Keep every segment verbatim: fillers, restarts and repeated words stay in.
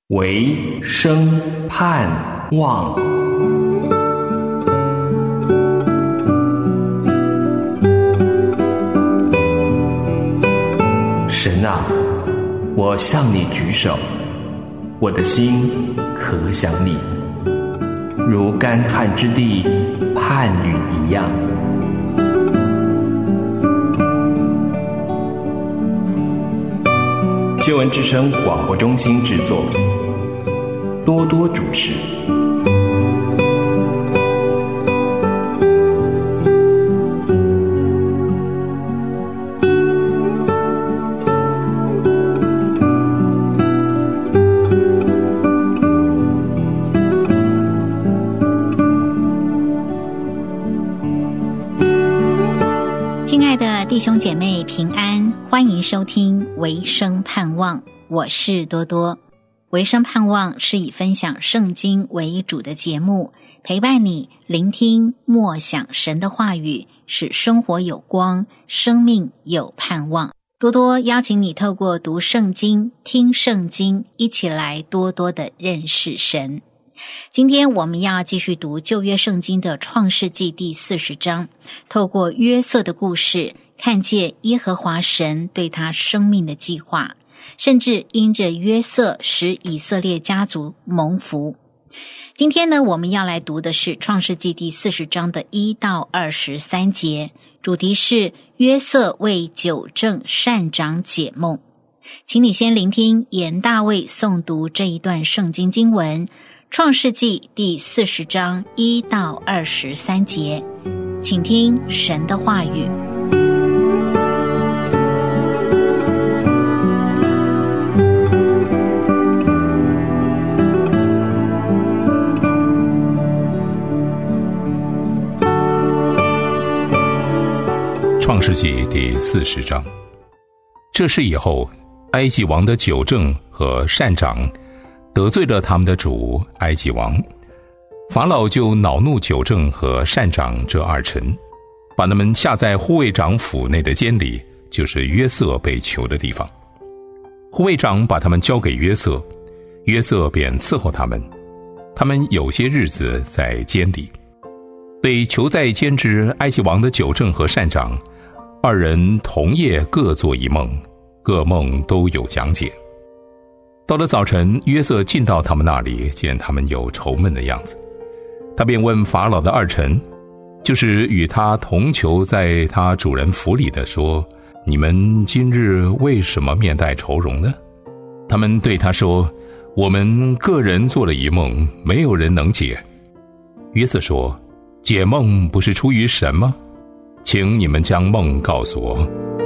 唯生盼望。神啊，我向你举手，我的心可想你，如干旱之地盼雨一样。救恩之声广播中心制作，多多主持。 亲爱的弟兄姐妹平安，欢迎收听维生盼望，我是多多。维生盼望是以分享圣经为主的节目，陪伴你聆听默想神的话语，使生活有光，生命有盼望。多多邀请你透过读圣经、听圣经，一起来多多的认识神。今天我们要继续读旧约圣经的创世纪第四十章，透过约瑟的故事，看见耶和华神对他生命的计划，甚至因着约瑟使以色列家族蒙福。今天呢，我们要来读的是创世纪第四十章的一到二十三节，主题是约瑟为九正善长解梦。请你先聆听严大卫诵读这一段圣经经文，创世纪第四十章一到二十三节，请听神的话语。 创世纪第四十章。这事以后，埃及王的九正和善长得罪了他们的主埃及王，法老就恼怒九正和善长这二臣，把他们下在护卫长府内的监里，就是约瑟被囚的地方。护卫长把他们交给约瑟，约瑟便伺候他们。他们有些日子在监里。被囚在监之埃及王的九正和善长二人同夜各做一梦，各梦都有讲解。到了早晨，约瑟进到他们那里，见他们有愁闷的样子，他便问法老的二臣，就是与他同囚在他主人府里的，说：你们今日为什么面带愁容呢？他们对他说：我们个人做了一梦，没有人能解。约瑟说：解梦不是出于神吗？请你们将梦告诉我。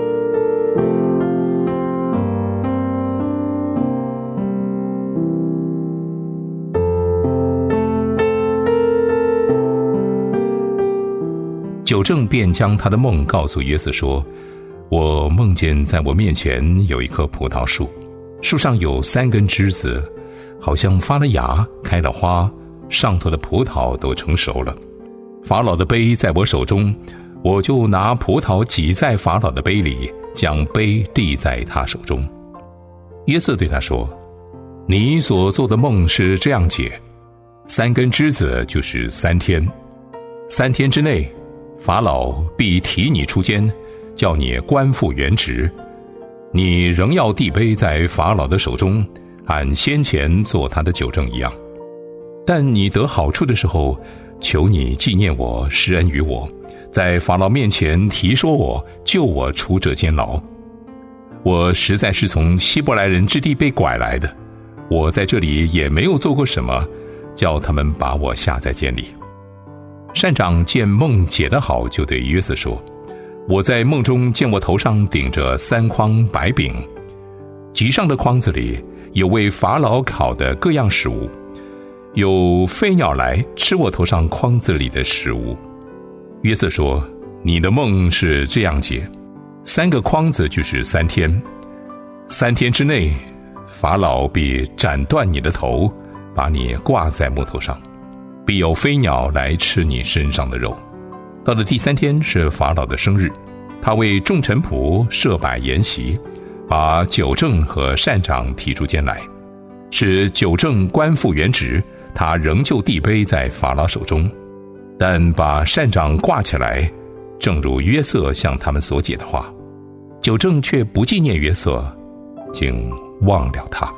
九正便将他的梦告诉约瑟说：我梦见在我面前有一棵葡萄树，树上有三根枝子，好像发了芽，开了花，上头的葡萄都成熟了。法老的杯在我手中，我就拿葡萄挤在法老的杯里，将杯递在他手中。约瑟对他说：你所做的梦是这样解，三根枝子就是三天，三天之内法老必提你出监，叫你官复原职，你仍要递杯在法老的手中，按先前做他的九正一样。但你得好处的时候，求你纪念我，施恩于我，在法老面前提说我，救我出这监牢。我实在是从希伯来人之地被拐来的，我在这里也没有做过什么，叫他们把我下在监里。善长见梦解得好，就对约瑟说：我在梦中见我头上顶着三筐白饼，极上的筐子里有为法老烤的各样食物，有飞鸟来吃我头上筐子里的食物。约瑟说：你的梦是这样解，三个筐子就是三天，三天之内法老必斩断你的头，把你挂在木头上，必有飞鸟来吃你身上的肉。到了第三天是法老的生日，他为众臣仆设摆筵席，把九正和善长提出监来。 使九正官复原职，他仍旧递杯在法老手中，但把膳长挂起来，正如约瑟向他们所解的话。九正却不纪念约瑟，竟忘了他。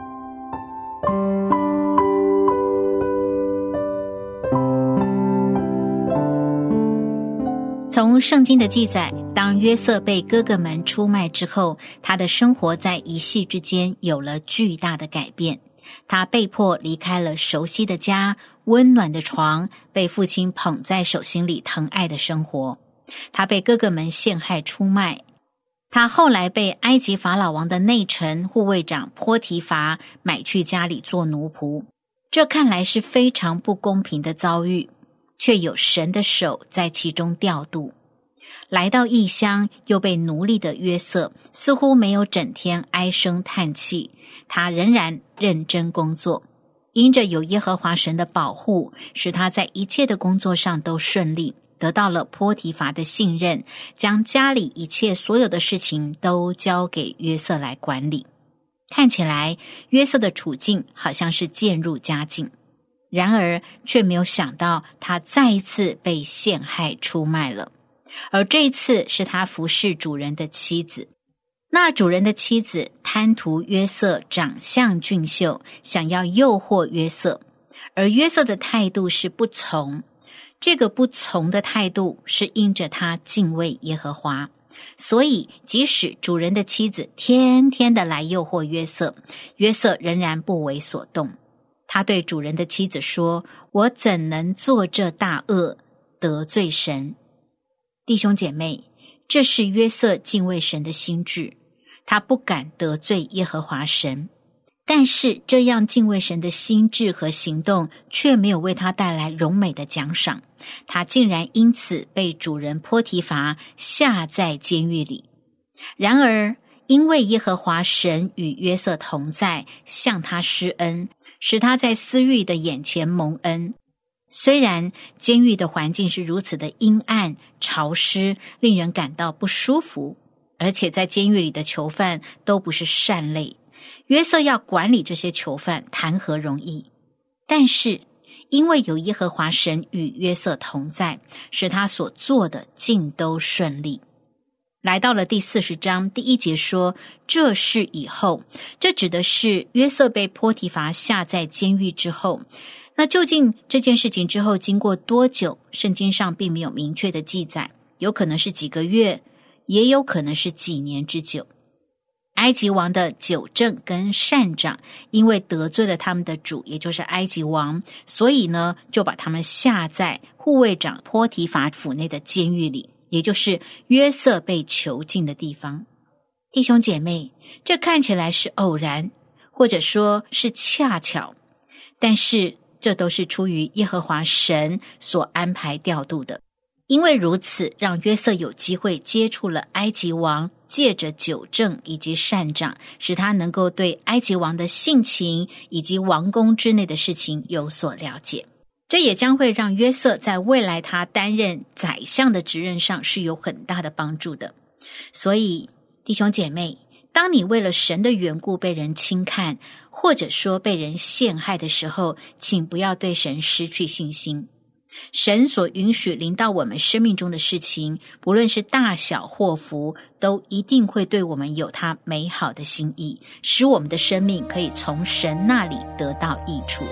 从圣经的记载，当约瑟被哥哥们出卖之后，他的生活在一夕之间有了巨大的改变。他被迫离开了熟悉的家，温暖的床，被父亲捧在手心里疼爱的生活。他被哥哥们陷害出卖，他后来被埃及法老王的内臣护卫长波提乏买去家里做奴仆。这看来是非常不公平的遭遇，却有神的手在其中调度。来到异乡又被奴隶的约瑟似乎没有整天唉声叹气，他仍然认真工作，因着有耶和华神的保护，使他在一切的工作上都顺利，得到了波提乏的信任，将家里一切所有的事情都交给约瑟来管理。看起来约瑟的处境好像是渐入佳境，然而却没有想到他再一次被陷害出卖了，而这一次是他服侍主人的妻子。那主人的妻子贪图约瑟长相俊秀，想要诱惑约瑟，而约瑟的态度是不从。这个不从的态度是因着他敬畏耶和华，所以即使主人的妻子天天的来诱惑约瑟，约瑟仍然不为所动。他对主人的妻子说：我怎能做这大恶，得罪神？弟兄姐妹，这是约瑟敬畏神的心志，他不敢得罪耶和华神。但是这样敬畏神的心志和行动却没有为他带来荣美的奖赏，他竟然因此被主人波提乏下在监狱里。然而因为耶和华神与约瑟同在，向他施恩，使他在私欲的眼前蒙恩。虽然监狱的环境是如此的阴暗潮湿，令人感到不舒服，而且在监狱里的囚犯都不是善类，约瑟要管理这些囚犯谈何容易？但是因为有耶和华神与约瑟同在，使他所做的尽都顺利。来到了第四十章第一节说，这事以后，这指的是约瑟被波提乏下在监狱之后。那究竟这件事情之后经过多久，圣经上并没有明确的记载，有可能是几个月，也有可能是几年之久。埃及王的九正跟膳长因为得罪了他们的主，也就是埃及王，所以呢就把他们下在护卫长波提乏府内的监狱里，也就是约瑟被囚禁的地方。弟兄姐妹，这看起来是偶然，或者说是恰巧，但是这都是出于耶和华神所安排调度的。因为如此，让约瑟有机会接触了埃及王，借着九正以及膳长，使他能够对埃及王的性情以及王宫之内的事情有所了解。这也将会让约瑟在未来他担任宰相的职任上是有很大的帮助的。所以弟兄姐妹，当你为了神的缘故被人轻看，或者说被人陷害的时候，请不要对神失去信心。神所允许临到我们生命中的事情，不论是大小或福，都一定会对我们有他美好的心意，使我们的生命可以从神那里得到益处。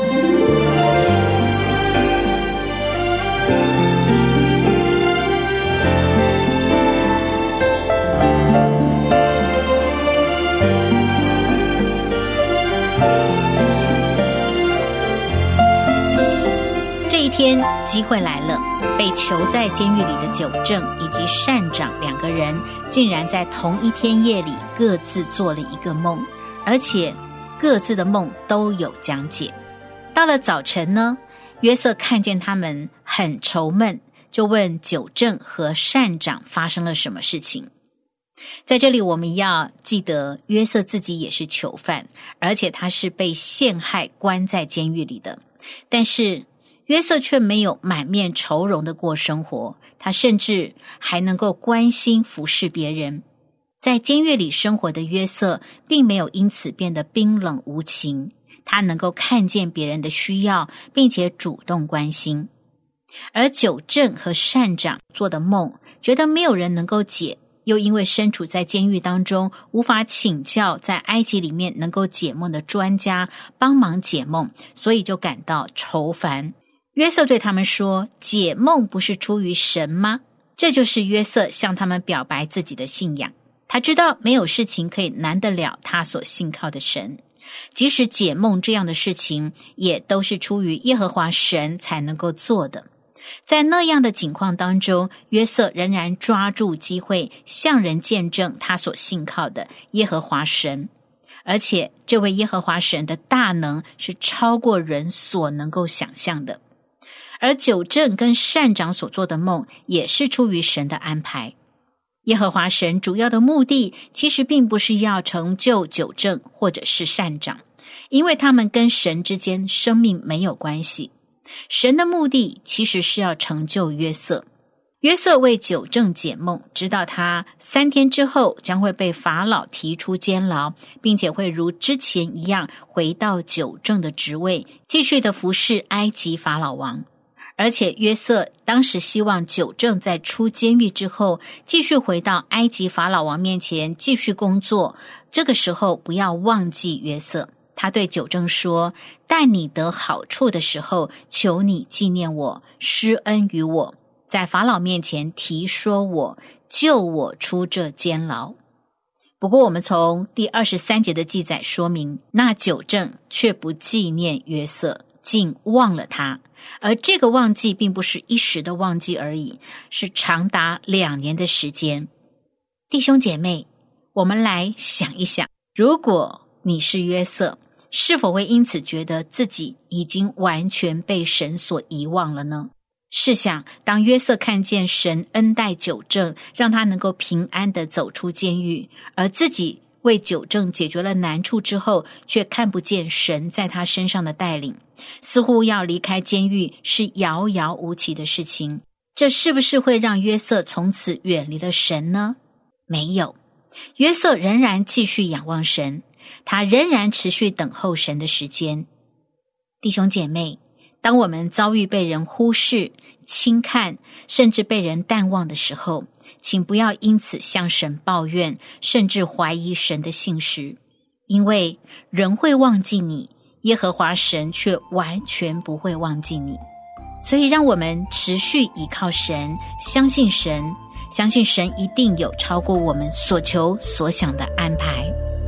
一天机会来了，被囚在监狱里的九正以及膳长两个人竟然在同一天夜里各自做了一个梦，而且各自的梦都有讲解。到了早晨呢，约瑟看见他们很愁闷，就问九正和膳长发生了什么事情。在这里我们要记得，约瑟自己也是囚犯，而且他是被陷害关在监狱里的，但是约瑟却没有满面愁容的过生活，他甚至还能够关心服侍别人。 在监狱里生活的约瑟并没有因此变得冰冷无情，他能够看见别人的需要，并且主动关心。而九正和善长做的梦，觉得没有人能够解，又因为身处在监狱当中，无法请教在埃及里面能够解梦的专家帮忙解梦，所以就感到愁烦。约瑟对他们说，解梦不是出于神吗？这就是约瑟向他们表白自己的信仰。他知道没有事情可以难得了他所信靠的神，即使解梦这样的事情，也都是出于耶和华神才能够做的。在那样的情况当中，约瑟仍然抓住机会向人见证他所信靠的耶和华神，而且这位耶和华神的大能是超过人所能够想象的。而九正跟善长所做的梦，也是出于神的安排。耶和华神主要的目的，其实并不是要成就九正或者是善长，因为他们跟神之间生命没有关系。神的目的其实是要成就约瑟。约瑟为九正解梦，知道他三天之后将会被法老提出监牢，并且会如之前一样回到九正的职位，继续的服侍埃及法老王。而且约瑟当时希望九正在出监狱之后，继续回到埃及法老王面前继续工作，这个时候不要忘记约瑟。他对九正说，待你得好处的时候，求你纪念我，施恩于我，在法老面前提说我，救我出这监牢。不过我们从第二十三节的记载说明，那九正却不纪念约瑟，竟忘了他。而这个忘记并不是一时的忘记而已，是长达两年的时间。弟兄姐妹，我们来想一想，如果你是约瑟，是否会因此觉得自己已经完全被神所遗忘了呢？试想，当约瑟看见神恩待九正，让他能够平安地走出监狱，而自己为九正解决了难处之后，却看不见神在他身上的带领，似乎要离开监狱是遥遥无期的事情，这是不是会让约瑟从此远离了神呢？没有，约瑟仍然继续仰望神，他仍然持续等候神的时间。弟兄姐妹，当我们遭遇被人忽视、轻看，甚至被人淡忘的时候，请不要因此向神抱怨，甚至怀疑神的信实，因为人会忘记你，耶和华神却完全不会忘记你。所以让我们持续依靠神，相信神，相信神一定有超过我们所求所想的安排。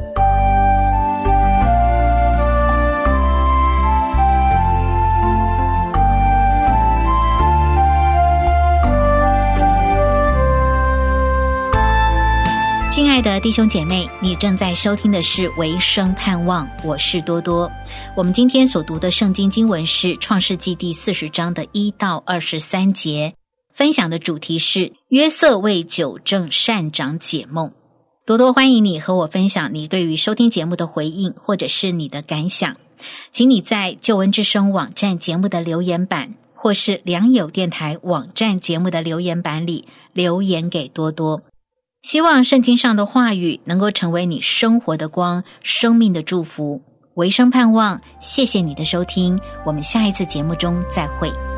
亲爱的弟兄姐妹，你正在收听的是维生盼望，我是多多。我们今天所读的圣经经文是创世纪第四十章的一到二十三节，分享的主题是约瑟为九正善长解梦。多多欢迎你和我分享你对于收听节目的回应，或者是你的感想，请你在救恩之声网站节目的留言板，或是良友电台网站节目的留言板里留言给多多。希望圣经上的话语能够成为你生活的光，生命的祝福。维生盼望，谢谢你的收听，我们下一次节目中再会。